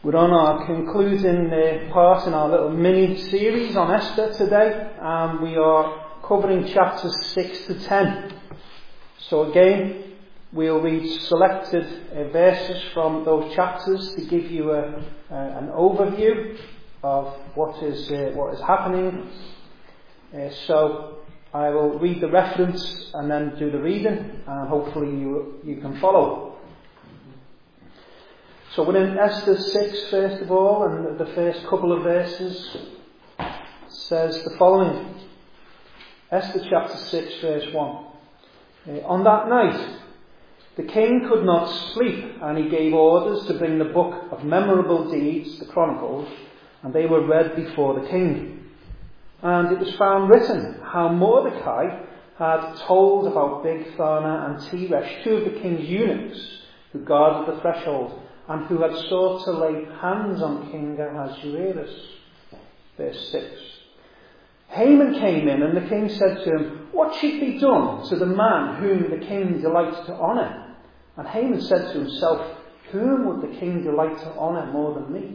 We're on our concluding part in our little mini-series on Esther today, and we are covering chapters 6 to 10. So again, we'll read selected verses from those chapters to give you an overview of what is happening. So I will read the reference and then do the reading, and hopefully you can follow. So we're in Esther 6 first of all, and the first couple of verses says the following. Esther chapter 6 verse 1. On that night the king could not sleep, and he gave orders to bring the book of memorable deeds, the Chronicles, and they were read before the king. And it was found written how Mordecai had told about Bigthana and Teresh, two of the king's eunuchs who guarded the threshold, and who had sought to lay hands on King Ahasuerus. Verse 6. Haman came in, and the king said to him, "What should be done to the man whom the king delights to honour?" And Haman said to himself, "Whom would the king delight to honour more than me?"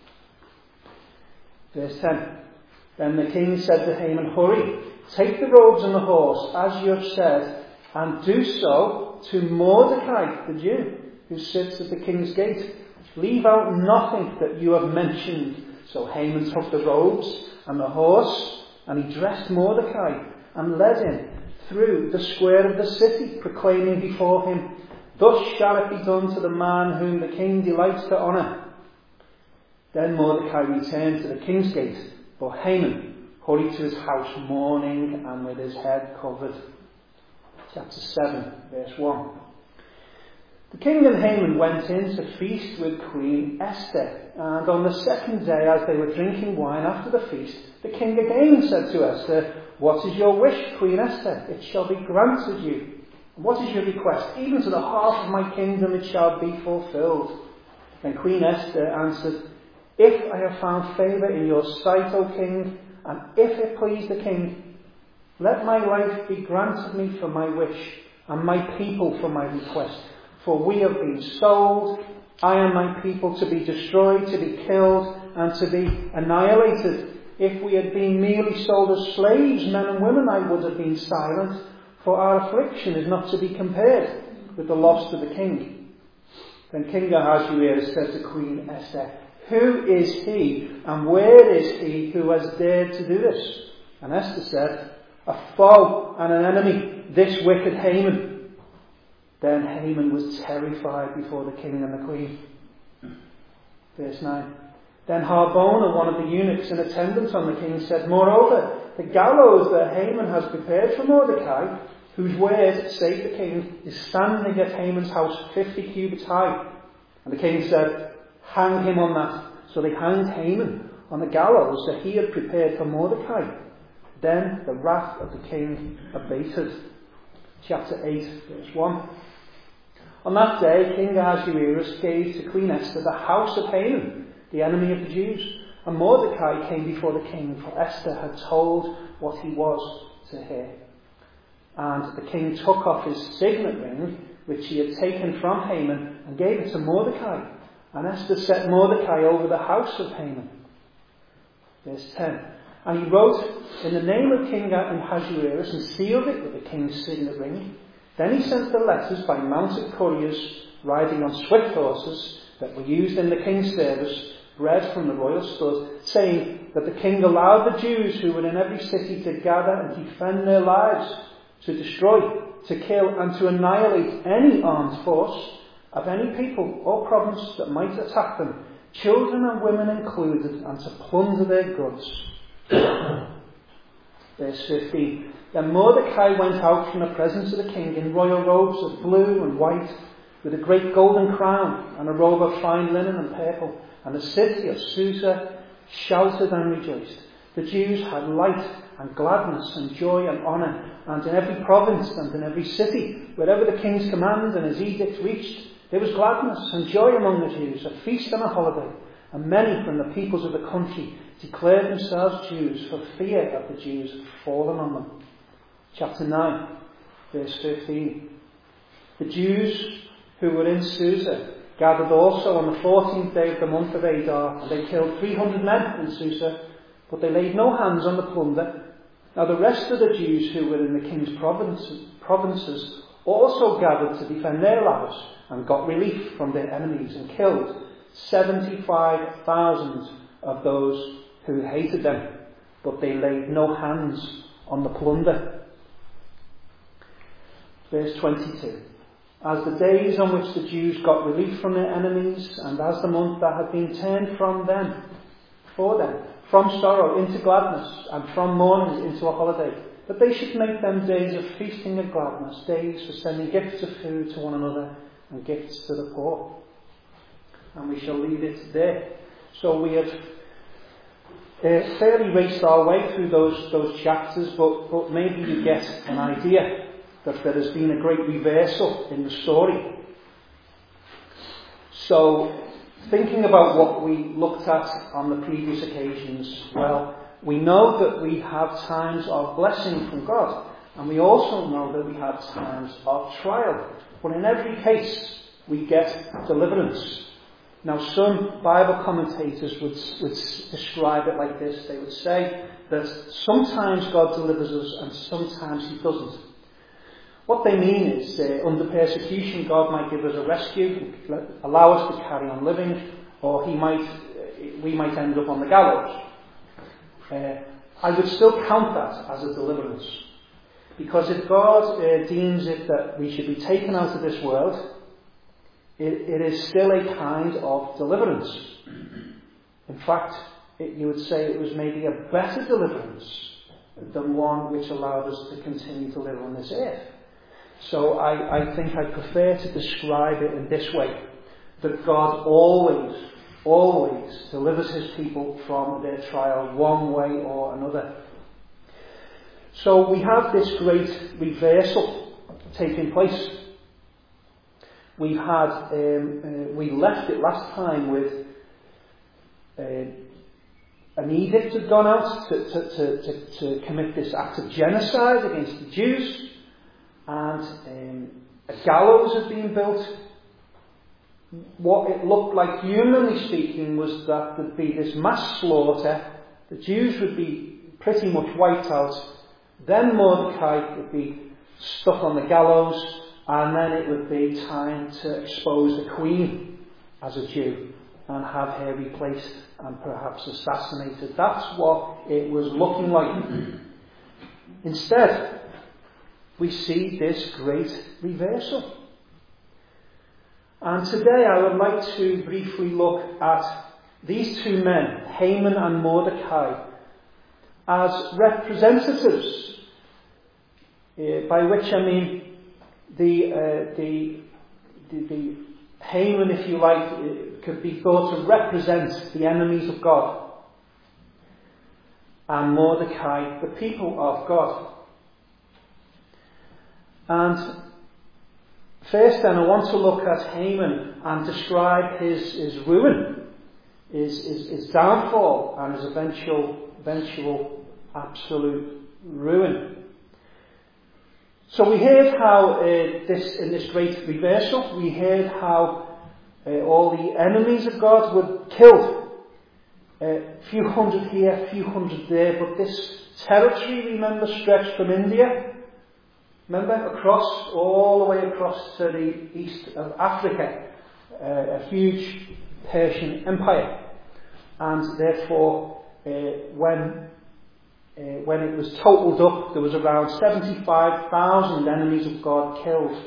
Verse 10. Then the king said to Haman, "Hurry, take the robes and the horse, as you have said, and do so to Mordecai the Jew, who sits at the king's gate. Leave out nothing that you have mentioned." So Haman took the robes and the horse, and he dressed Mordecai and led him through the square of the city, proclaiming before him, "Thus shall it be done to the man whom the king delights to honour." Then Mordecai returned to the king's gate, but Haman hurried to his house mourning and with his head covered. Chapter 7, verse 1. The king and Haman went in to feast with Queen Esther, and on the second day, as they were drinking wine after the feast, the king again said to Esther, "What is your wish, Queen Esther? It shall be granted you. What is your request? Even to the half of my kingdom it shall be fulfilled." Then Queen Esther answered, "If I have found favour in your sight, O king, and if it please the king, let my life be granted me for my wish, and my people for my request. For we have been sold, I and my people, to be destroyed, to be killed, and to be annihilated. If we had been merely sold as slaves, men and women, I would have been silent, for our affliction is not to be compared with the loss to the king." Then King Ahasuerus said to Queen Esther, "Who is he, and where is he who has dared to do this?" And Esther said, "A foe and an enemy, this wicked Haman." Then Haman was terrified before the king and the queen. Verse 9. Then Harbona, one of the eunuchs in attendance on the king, said, "Moreover, the gallows that Haman has prepared for Mordecai, whose word, save the king, is standing at Haman's house 50 cubits high." And the king said, "Hang him on that." So they hanged Haman on the gallows that he had prepared for Mordecai. Then the wrath of the king abated. Chapter 8, verse 1. On that day, King Ahasuerus gave to Queen Esther the house of Haman, the enemy of the Jews. And Mordecai came before the king, for Esther had told what he was to her. And the king took off his signet ring, which he had taken from Haman, and gave it to Mordecai. And Esther set Mordecai over the house of Haman. Verse 10. And he wrote in the name of King Ahasuerus and sealed it with the king's signet ring. Then he sent the letters by mounted couriers riding on swift horses that were used in the king's service, bred from the royal stud, saying that the king allowed the Jews who were in every city to gather and defend their lives, to destroy, to kill, and to annihilate any armed force of any people or province that might attack them, children and women included, and to plunder their goods. Verse 15. Then Mordecai went out from the presence of the king in royal robes of blue and white, with a great golden crown and a robe of fine linen and purple. And the city of Susa shouted and rejoiced. The Jews had light and gladness and joy and honour, and in every province and in every city, wherever the king's command and his edict reached, there was gladness and joy among the Jews, a feast and a holiday. And many from the peoples of the country declared themselves Jews, for fear of the Jews had fallen on them. Chapter 9, verse 15. The Jews who were in Susa gathered also on the 14th day of the month of Adar, and they killed 300 men in Susa, but they laid no hands on the plunder. Now the rest of the Jews who were in the king's provinces also gathered to defend their lives, and got relief from their enemies, and killed 75,000 of those who hated them, but they laid no hands on the plunder. Verse 22. As the days on which the Jews got relief from their enemies, and as the month that had been turned from them, for them, from sorrow into gladness, and from mourning into a holiday, that they should make them days of feasting and gladness, days for sending gifts of food to one another, and gifts to the poor. And we shall leave it there. So we have fairly raced our way through those chapters, but maybe you get an idea that there has been a great reversal in the story. So, thinking about what we looked at on the previous occasions, well, we know that we have times of blessing from God, and we also know that we have times of trial. But in every case, we get deliverance. Now, some Bible commentators would describe it like this. They would say that sometimes God delivers us and sometimes He doesn't. What they mean is, under persecution, God might give us a rescue, allow us to carry on living, or we might end up on the gallows. I would still count that as a deliverance. Because if God deems it that we should be taken out of this world, it is still a kind of deliverance. In fact, you would say it was maybe a better deliverance than one which allowed us to continue to live on this earth. So I think I prefer to describe it in this way, that God always delivers His people from their trial one way or another. So we have this great reversal taking place. We left it last time with an edict had gone out to commit this act of genocide against the Jews, and a gallows had been built. What it looked like, humanly speaking, was that there'd be this mass slaughter. The Jews would be pretty much wiped out. Then Mordecai would be stuck on the gallows, and then it would be time to expose the queen as a Jew and have her replaced and perhaps assassinated. That's what it was looking like. Instead, we see this great reversal. And today I would like to briefly look at these two men, Haman and Mordecai, as representatives, by which I mean the Haman, if you like, could be thought to represent the enemies of God, and Mordecai, the people of God. And first then I want to look at Haman and describe his ruin, his downfall, and his eventual absolute ruin. So we heard how in this great reversal, we heard how all the enemies of God were killed. A few hundred here, a few hundred there, but this territory, remember, stretched from India, remember, all the way across to the east of Africa, a huge Persian empire. And therefore, when it was totaled up, there was around 75,000 enemies of God killed.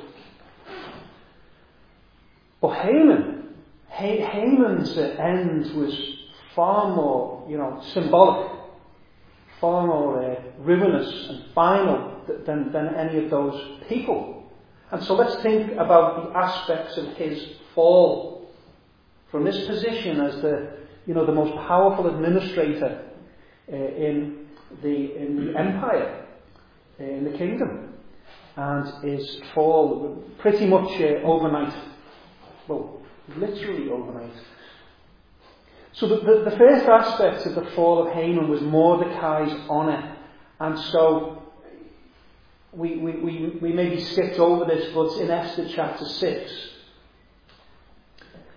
But Haman's end was far more, symbolic, far more ruinous and final than any of those people. And so let's think about the aspects of his fall from this position as the most powerful administrator in the empire, in the kingdom, and his fall pretty much overnight. Well, literally overnight. So the first aspect of the fall of Haman was Mordecai's honour, and so we maybe skipped over this, but in Esther chapter 6,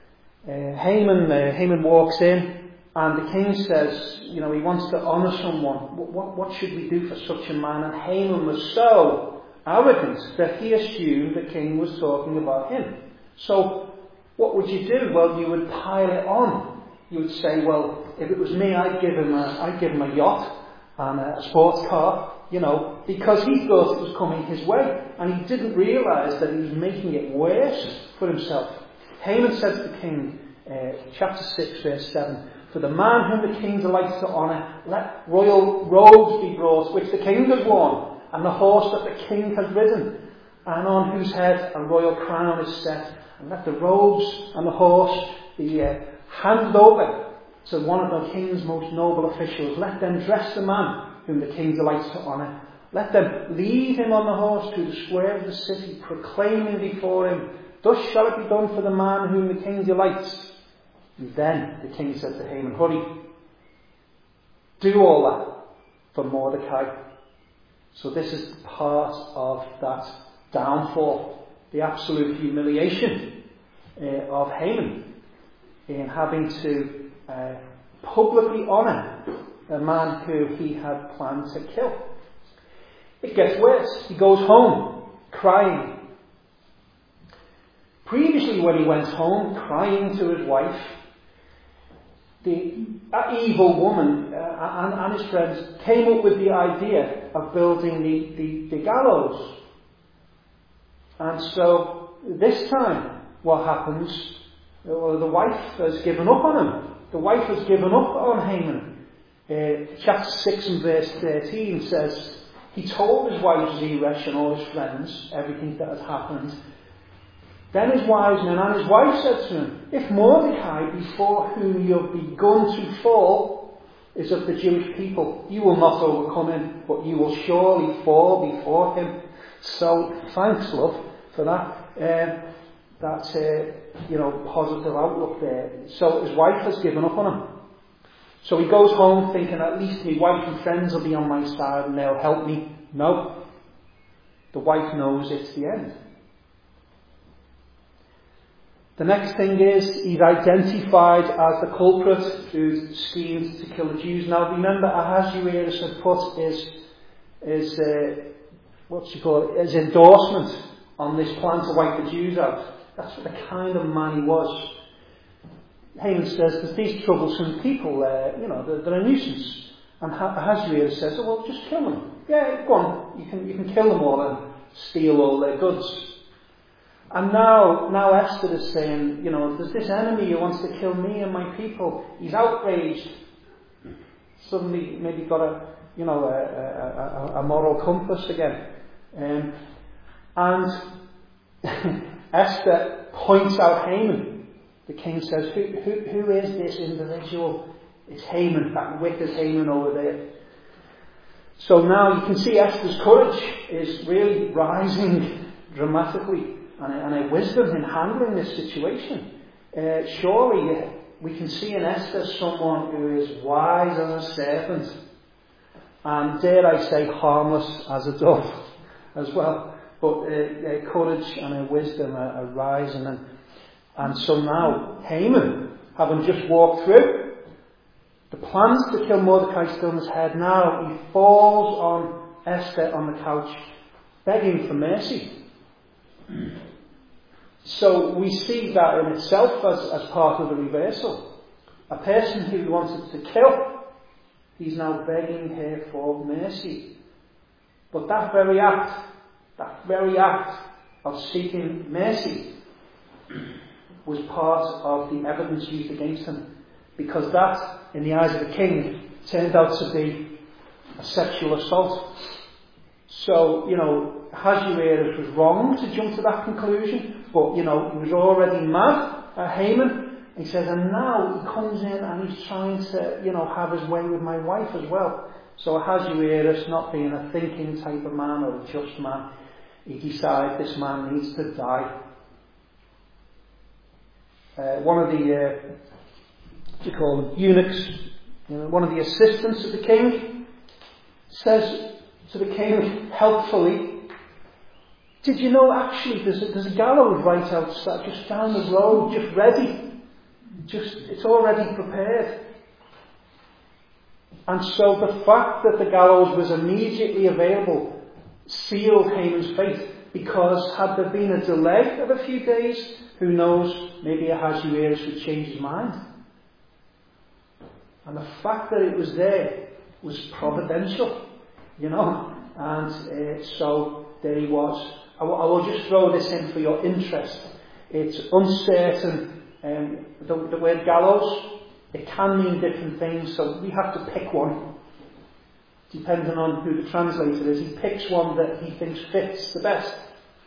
Haman walks in, and the king says, he wants to honour someone. What should we do for such a man? And Haman was so arrogant that he assumed the king was talking about him. So, what would you do? Well, you would pile it on. You would say, well, if it was me, I'd give him a yacht and a sports car, because he thought it was coming his way, and he didn't realise that he was making it worse for himself. Haman said to the king, chapter 6, verse 7, "For the man whom the king delights to honour, let royal robes be brought, which the king has worn, and the horse that the king has ridden, and on whose head a royal crown is set. And let the robes and the horse be handed over to one of the king's most noble officials. Let them dress the man whom the king delights to honour. Let them lead him on the horse through the square of the city, proclaiming before him, 'Thus shall it be done for the man whom the king delights.'" And then the king said to Haman, "Hurry, do all that for Mordecai." So this is part of that downfall, the absolute humiliation of Haman in having to publicly honour a man who he had planned to kill. It gets worse. He goes home crying. Previously, when he went home crying to his wife, that evil woman and his friends came up with the idea of building the gallows. And so this time, what happens? Well, the wife has given up on him. The wife has given up on Haman. Chapter 6 and verse 13 says, "He told his wife Zeresh and all his friends everything that had happened. Then his wise men and his wife said to him, 'If Mordecai, before whom you have begun to fall, is of the Jewish people, you will not overcome him, but you will surely fall before him.'" So, thanks, love, for that. Positive outlook there. So his wife has given up on him. So he goes home thinking, at least my wife and friends will be on my side and they'll help me. No. The wife knows it's the end. The next thing is, he's identified as the culprit who schemed to kill the Jews. Now remember, Ahasuerus had put his endorsement on this plan to wipe the Jews out. That's what the kind of man he was. Haman says, "There's these troublesome people, they're a nuisance." And Ahasuerus says, "Oh, well, just kill them. Yeah, go on, you can kill them all and steal all their goods." And now Esther is saying, there's this enemy who wants to kill me and my people. He's outraged. Suddenly, maybe got a moral compass again. And Esther points out Haman. The king says, who is this individual? It's Haman, that wicked Haman over there. So now you can see Esther's courage is really rising dramatically, and her wisdom in handling this situation. Surely we can see in Esther someone who is wise as a serpent, and dare I say harmless as a dove as well. But her courage and her wisdom are rising, and so now Haman, having just walked through the plans to kill Mordecai still in his head, now he falls on Esther on the couch, begging for mercy. So we see that in itself as part of the reversal. A person who he wanted to kill, he's now begging her for mercy. But that very act of seeking mercy was part of the evidence used against him, because that, in the eyes of the king, turned out to be a sexual assault. So, Ahasuerus was wrong to jump to that conclusion, but, he was already mad at Haman. He says, and now he comes in and he's trying to, have his way with my wife as well. So Ahasuerus, not being a thinking type of man or a just man, he decides this man needs to die. One of the, eunuchs, one of the assistants of the king, says to the king helpfully, "Did you know actually there's a gallows right outside, just down the road, just ready? it's already prepared. And so the fact that the gallows was immediately available sealed Haman's fate, because had there been a delay of a few days, who knows, maybe Ahasuerus would change his mind. And the fact that it was there was providential, and so there he was. I will just throw this in for your interest. It's uncertain. The word gallows, it can mean different things, so we have to pick one. Depending on who the translator is, he picks one that he thinks fits the best.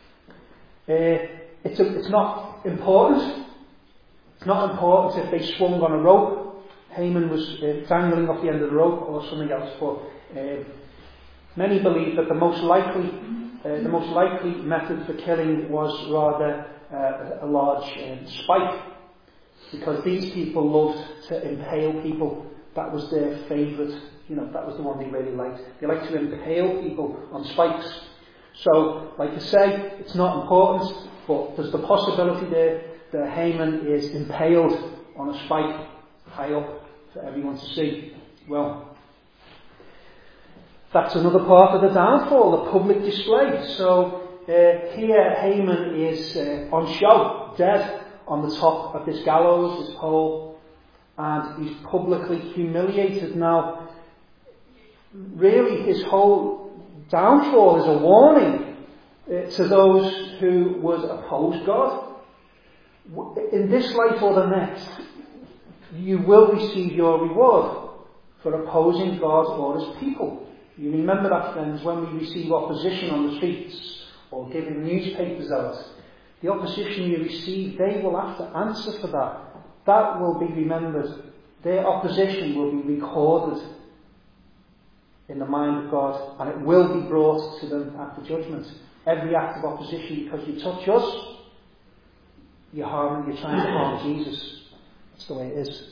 It's not important. It's not important if they swung on a rope. Haman was dangling off the end of the rope or something else. But many believe that the most likely method for killing was rather a large spike, because these people loved to impale people. That was their favourite. That was the one they really liked. They liked to impale people on spikes. So, like I say, it's not important, but there's the possibility there that Haman is impaled on a spike high up for everyone to see. Well, that's another part of the downfall, the public display. So here Haman is on show, dead on the top of this gallows, this pole, and he's publicly humiliated. Now, really his whole downfall is a warning to those who would oppose God. In this life or the next, you will receive your reward for opposing God or his people. You remember that, friends, when we receive opposition on the streets or giving newspapers out. The opposition you receive, they will have to answer for that. That will be remembered. Their opposition will be recorded in the mind of God, and it will be brought to them at the judgment. Every act of opposition, because you touch us, you're trying to harm Jesus. That's the way it is.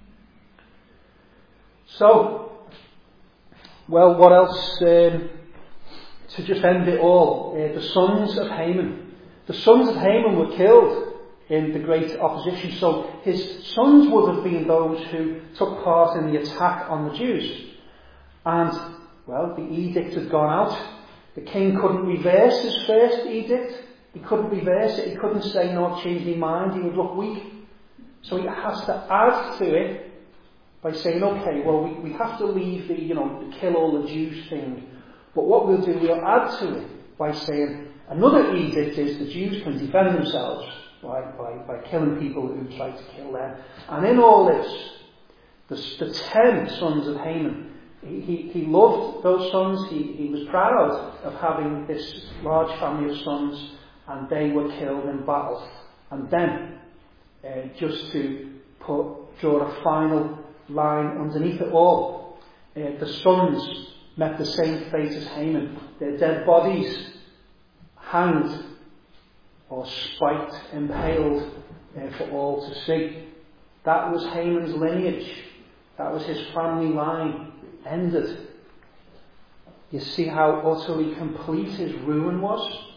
So, well, what else? To just end it all, the sons of Haman. The sons of Haman were killed in the great opposition. So his sons would have been those who took part in the attack on the Jews. And, well, the edict had gone out. The king couldn't reverse his first edict. He couldn't reverse it. He couldn't say, no, change my mind. He would look weak. So he has to add to it by saying, okay, well, we have to leave the kill all the Jews thing. But what we'll do, we'll add to it by saying, another edict is the Jews can defend themselves by killing people who try to kill them. And in all this, the 10 sons of Haman, he loved those sons. He was proud of having this large family of sons, and they were killed in battle. And then, just to draw a final line underneath it all, the sons met the same fate as Haman. Their dead bodies hanged or spiked, impaled for all to see. That was Haman's lineage. That was his family line ended. You see how utterly complete his ruin was?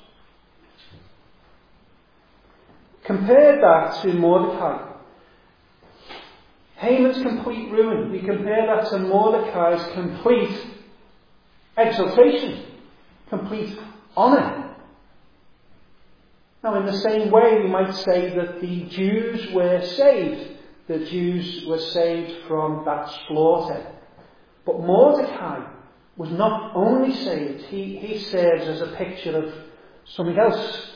Compare that to Mordecai. Haman's complete ruin. We compare that to Mordecai's complete exaltation, complete honour. Now, in the same way, we might say that the Jews were saved. The Jews were saved from that slaughter. But Mordecai was not only saved, he serves as a picture of something else,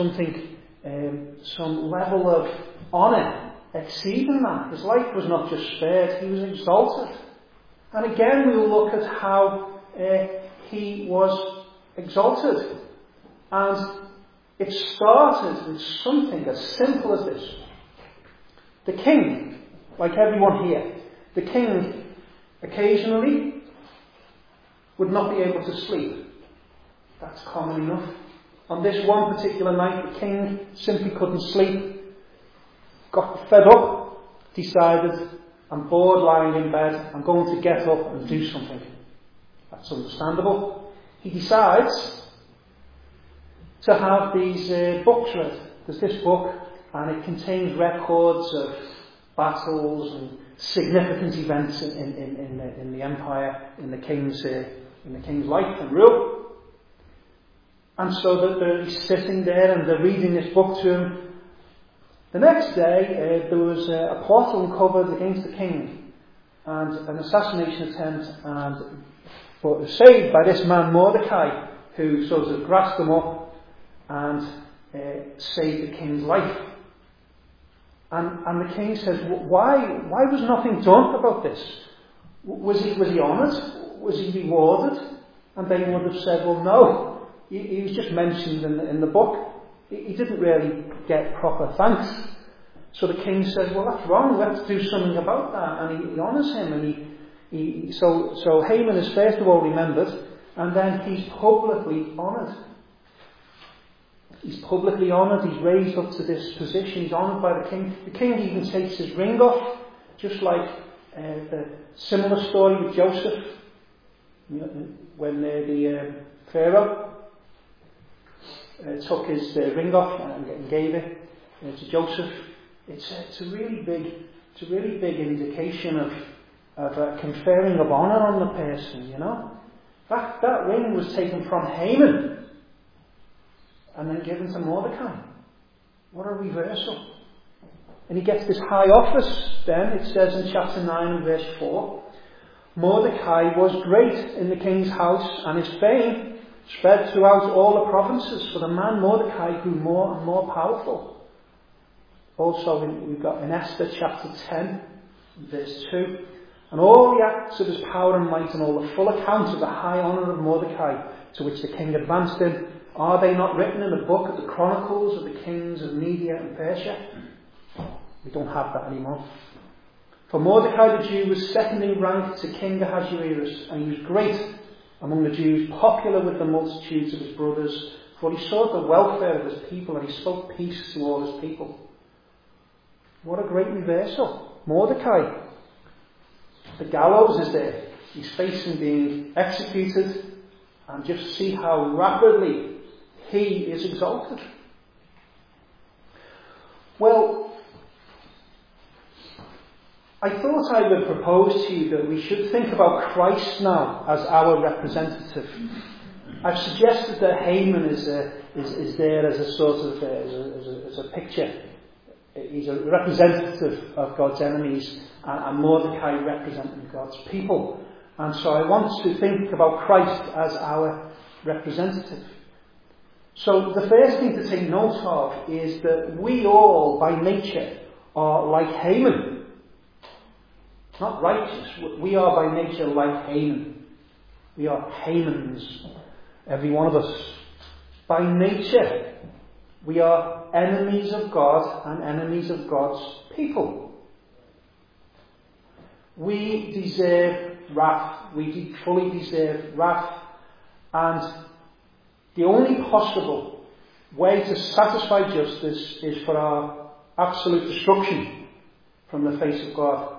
some level of honour exceeding that. His life was not just spared, he was exalted. And again, we will look at how he was exalted. And it started with something as simple as this. The king, like everyone here, the king occasionally would not be able to sleep. That's common enough. On this one particular night, the king simply couldn't sleep. Got fed up, decided, I'm bored lying in bed, I'm going to get up and do something. That's understandable. He decides to have these books read. There's this book, and it contains records of battles and significant events in the empire, in the king's life and rule. And so that they're sitting there and they're reading this book to him. The next day, there was a plot uncovered against the king and an assassination attempt, but was saved by this man Mordecai, who sort of grasped them up and saved the king's life. And the king says, why was nothing done about this? Was he honoured? Was he rewarded? And they would have said, well, no. He was just mentioned in the book. He didn't really get proper thanks. So the king says, well, that's wrong. Let's do something about that. And he honours him. And so Haman is first of all remembered, and then he's publicly honoured. He's publicly honoured. He's raised up to this position. He's honoured by the king. The king even takes his ring off, just like the similar story with Joseph, when the Pharaoh took his ring off and gave it to Joseph. It's a really big indication of conferring of honour on the person. You know, that ring was taken from Haman and then given to Mordecai. What a reversal! And he gets this high office. Then it says in chapter 9 and verse 4, Mordecai was great in the king's house, and his fame spread throughout all the provinces, for the man Mordecai grew more and more powerful. Also, we've got in Esther chapter 10, verse 2, and all the acts of his power and might, and all the full account of the high honour of Mordecai, to which the king advanced him, are they not written in the book of the chronicles of the kings of Media and Persia? We don't have that anymore. For Mordecai the Jew was second in rank to King Ahasuerus, and he was great among the Jews, popular with the multitudes of his brothers, for he sought the welfare of his people, and he spoke peace to all his people. What a great reversal. Mordecai, the gallows is there. He's facing being executed, and just see how rapidly he is exalted. Well, I thought I would propose to you that we should think about Christ now as our representative. I've suggested that Haman is there as a sort of as a picture. He's a representative of God's enemies, and Mordecai representing God's people. And so I want to think about Christ as our representative. So the first thing to take note of is that we all, by nature, are like Haman. Not righteous. We are by nature like Haman. We are Hamans, every one of us. By nature, we are enemies of God and enemies of God's people. We deserve wrath. We fully deserve wrath. And the only possible way to satisfy justice is for our absolute destruction from the face of God.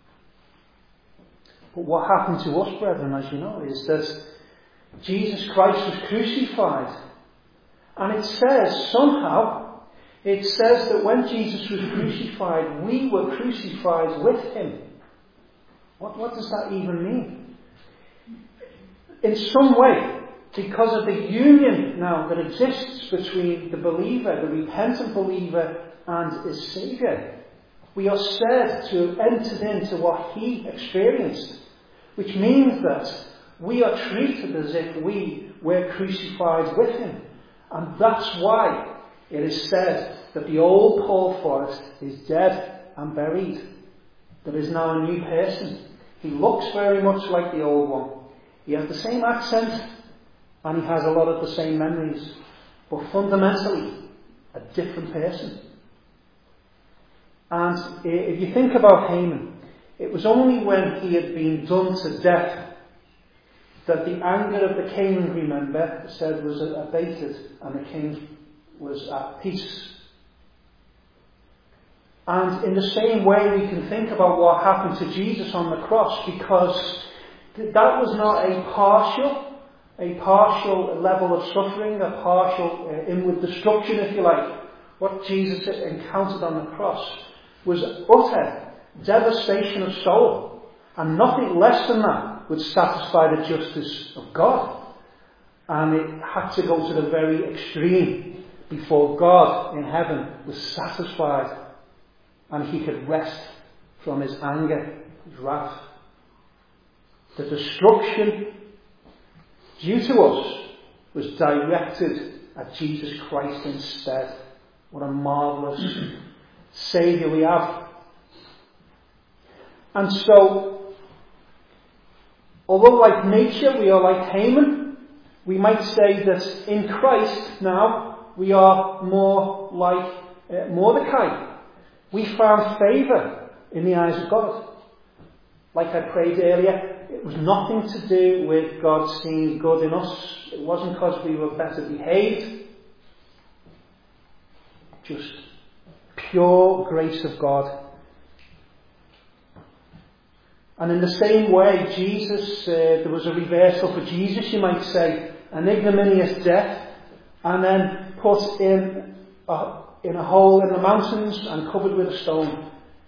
But what happened to us, brethren, as you know, is that Jesus Christ was crucified. And it says that when Jesus was crucified, we were crucified with him. What does that even mean? In some way, because of the union now that exists between the believer, the repentant believer, and his Saviour, we are said to have entered into what he experienced, which means that we are treated as if we were crucified with him. And that's why it is said that the old Paul Forrest is dead and buried. There is now a new person. He looks very much like the old one. He has the same accent and he has a lot of the same memories, but fundamentally a different person. And if you think about Haman, it was only when he had been done to death that the anger of the king, remember, said was abated and the king was at peace. And in the same way we can think about what happened to Jesus on the cross, because that was not a partial level of suffering, a partial inward destruction, if you like, what Jesus encountered on the cross. was utter devastation of soul, and nothing less than that would satisfy the justice of God. And it had to go to the very extreme before God in heaven was satisfied and he could rest from his anger, his wrath. The destruction due to us was directed at Jesus Christ instead. What a marvellous Saviour we have. And so, although like nature we are like Haman, we might say that in Christ now we are more like Mordecai. We found favour in the eyes of God. Like I prayed earlier, it was nothing to do with God seeing good in us. It wasn't because we were better behaved. Just pure grace of God. And in the same way, Jesus, there was a reversal for Jesus, you might say, an ignominious death, and then put in a hole in the mountains and covered with a stone,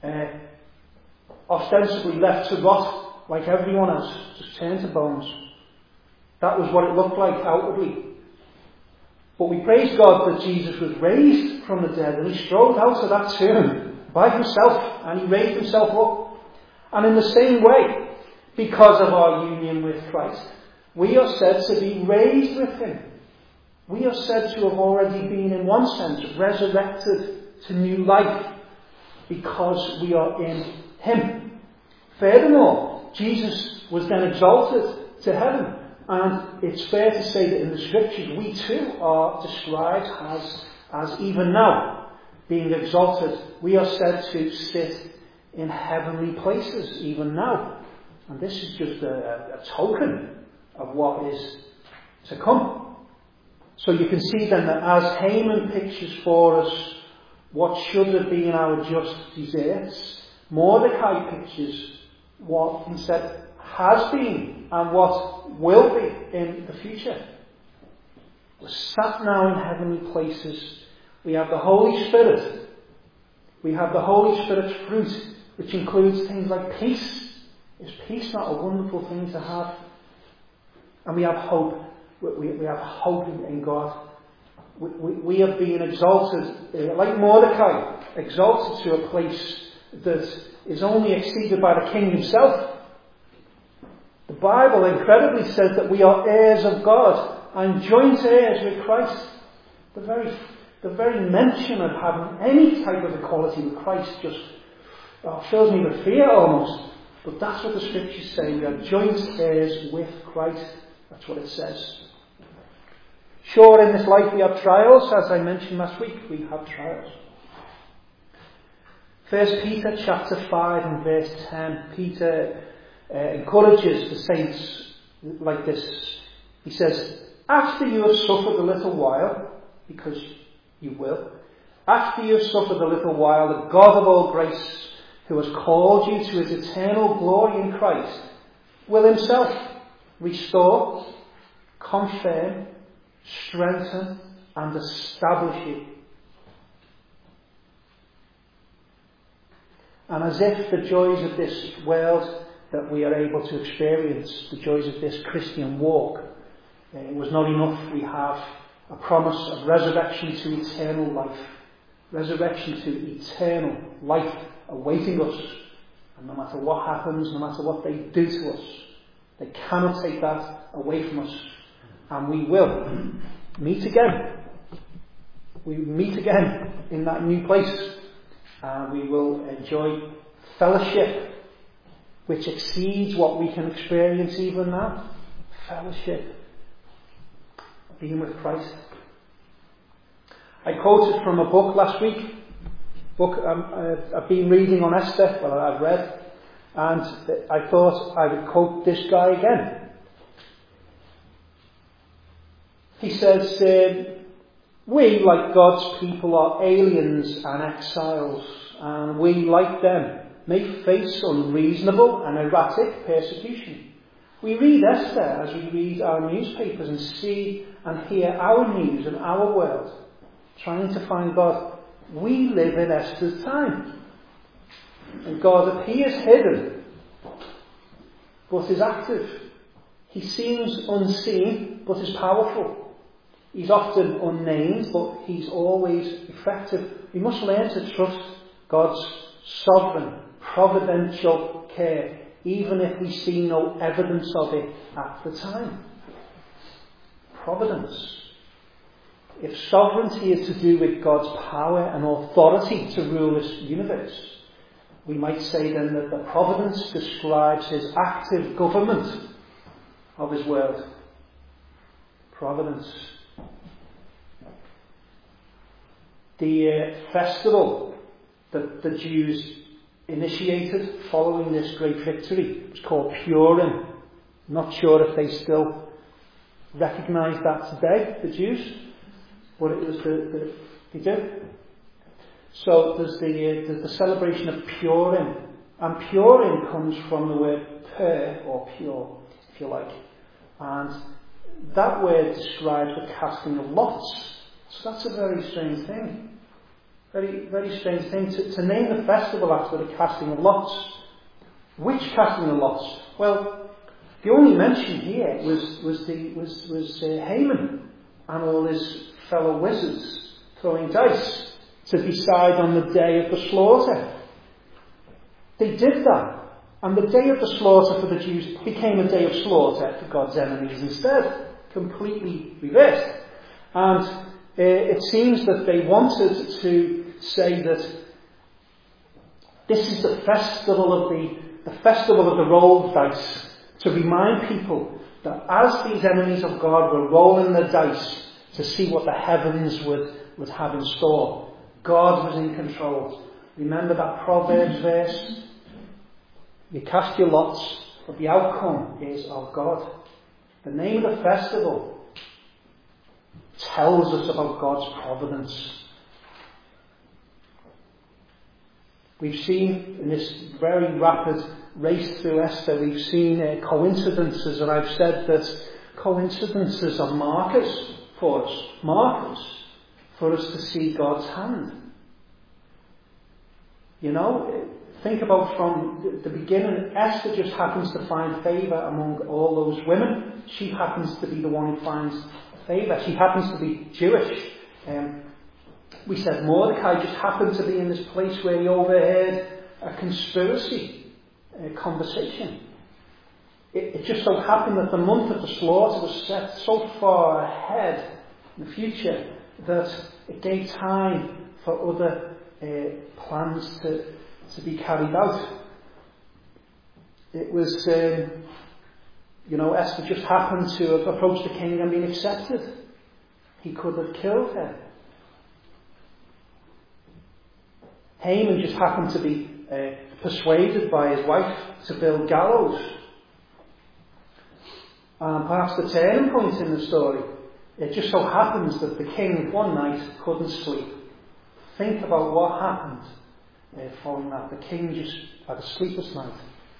ostensibly left to rot like everyone else, just turned to bones. That was what it looked like outwardly. But we praise God that Jesus was raised from the dead, and he strode out of that tomb by himself, and he raised himself up. And in the same way, because of our union with Christ, we are said to be raised with him. We are said to have already been, in one sense, resurrected to new life because we are in him. Furthermore, Jesus was then exalted to heaven. And it's fair to say that in the Scriptures we too are described as even now being exalted. We are said to sit in heavenly places even now. And this is just a token of what is to come. So you can see then that as Haman pictures for us what should have been our just deserts, Mordecai pictures what he said has been and what will be in the future. We're sat now in heavenly places. We have the Holy Spirit. We have the Holy Spirit's fruit, which includes things like peace. Is peace not a wonderful thing to have? And we have hope. We have hope in God. We have been exalted, like Mordecai, exalted to a place that is only exceeded by the King himself. The Bible incredibly says that we are heirs of God and joint heirs with Christ. The very mention of having any type of equality with Christ just fills me with fear almost. But that's what the Scriptures say. We are joint heirs with Christ. That's what it says. Sure, in this life we have trials. As I mentioned last week, we have trials. 1 Peter chapter 5 and verse 10. Peter encourages the saints like this. He says, after you have suffered a little while, because you will, after you have suffered a little while, the God of all grace, who has called you to his eternal glory in Christ, will himself restore, confirm, strengthen and establish you. And as if the joys of this world that we are able to experience, the joys of this Christian walk, it was not enough, we have a promise of resurrection to eternal life. Resurrection to eternal life awaiting us. And no matter what happens, no matter what they do to us, they cannot take that away from us. And we will meet again. We meet again in that new place. And we will enjoy fellowship which exceeds what we can experience even now. Fellowship. Being with Christ. I quoted from a book last week. I've been reading on Esther, well I've read, and I thought I would quote this guy again. He says, we, like God's people, are aliens and exiles, and we, like them, may face unreasonable and erratic persecution. We read Esther as we read our newspapers and see and hear our news and our world, trying to find God. We live in Esther's time. And God appears hidden, but is active. He seems unseen, but is powerful. He's often unnamed, but he's always effective. We must learn to trust God's sovereign, providential care, even if we see no evidence of it at the time. Providence. If sovereignty is to do with God's power and authority to rule this universe, we might say then that the providence describes his active government of his world. Providence. The festival that the Jews initiated following this great victory was called Purim. Not sure if they still recognise that today, the Jews, but it was they did. So there's the celebration of Purim, and Purim comes from the word pur, or pure, if you like, and that word describes the casting of lots. So that's a very strange thing. Very, very strange thing to name the festival after the casting of lots. Which casting of lots? Well, the only mention here was Haman and all his fellow wizards throwing dice to decide on the day of the slaughter. They did that, and the day of the slaughter for the Jews became a day of slaughter for God's enemies instead, completely reversed. And it seems that they wanted to say that this is the festival of the rolled dice, to remind people that as these enemies of God were rolling the dice to see what the heavens would have in store, God was in control. Remember that Proverbs verse? You cast your lots, but the outcome is of God. The name of the festival tells us about God's providence. We've seen in this very rapid race through Esther, we've seen coincidences, and I've said that coincidences are markers for us to see God's hand. You know, think about from the beginning, Esther just happens to find favour among all those women. She happens to be the one who finds favour. She happens to be Jewish. We said Mordecai just happened to be in this place where he overheard a conspiracy conversation. It just so happened that the month of the slaughter was set so far ahead in the future that it gave time for other plans to be carried out. It was, Esther just happened to have approached the king and been accepted. He could have killed her. Haman just happened to be persuaded by his wife to build gallows. And perhaps the turning point in the story, it just so happens that the king one night couldn't sleep. Think about what happened following that. The king just had a sleepless night.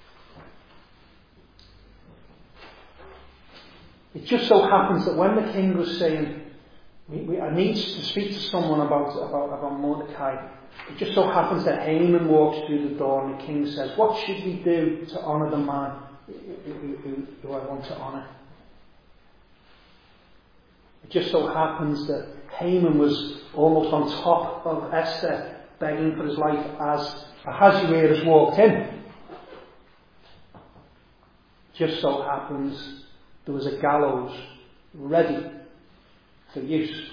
It just so happens that when the king was saying, I need to speak to someone about Mordecai, it just so happens that Haman walks through the door and the king says, what should we do to honour the man who I want to honour? It just so happens that Haman was almost on top of Esther, begging for his life as Ahasuerus walked in. Just so happens there was a gallows ready for use.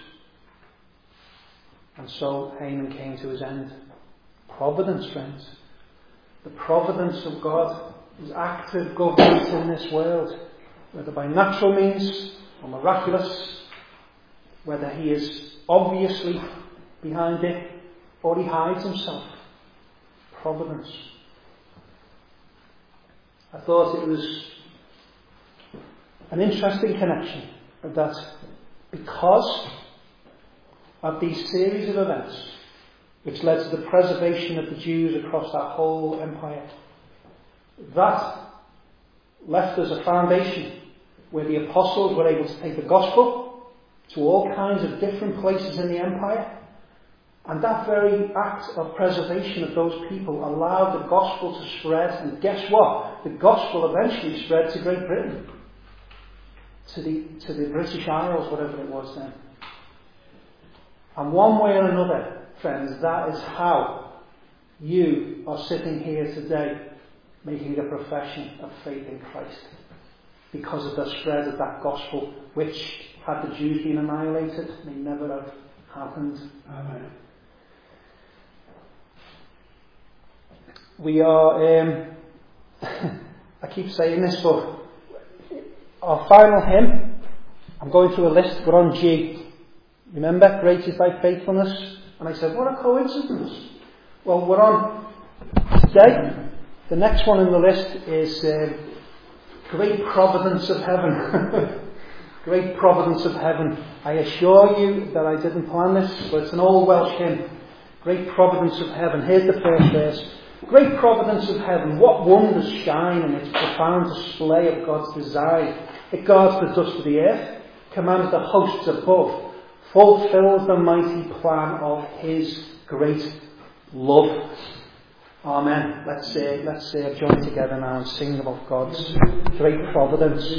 And so Haman came to his end. Providence, friends. The providence of God is active government in this world, whether by natural means or miraculous, whether he is obviously behind it or he hides himself. Providence. I thought it was an interesting connection that because of these series of events which led to the preservation of the Jews across that whole empire, that left us a foundation where the apostles were able to take the gospel to all kinds of different places in the empire, And that very act of preservation of those people allowed the gospel to spread. And guess what? The gospel eventually spread to Great Britain. To the British Isles, whatever it was then. And one way or another, friends, that is how you are sitting here today making a profession of faith in Christ. Because of the spread of that gospel, which, had the Jews been annihilated, may never have happened. Amen. We are, I keep saying this, but our final hymn, I'm going through a list, we're on G. Remember, great is thy faithfulness? And I said, what a coincidence. Well, we're on today. The next one on the list is Great Providence of Heaven. Great Providence of Heaven. I assure you that I didn't plan this, but it's an old Welsh hymn. Great Providence of Heaven. Here's the first verse. Great Providence of Heaven, what wonders shine in its profound display of God's design. It guards the dust of the earth, commands the hosts above, fulfills the mighty plan of His great love. Amen. Let's join together now and sing about God's great providence.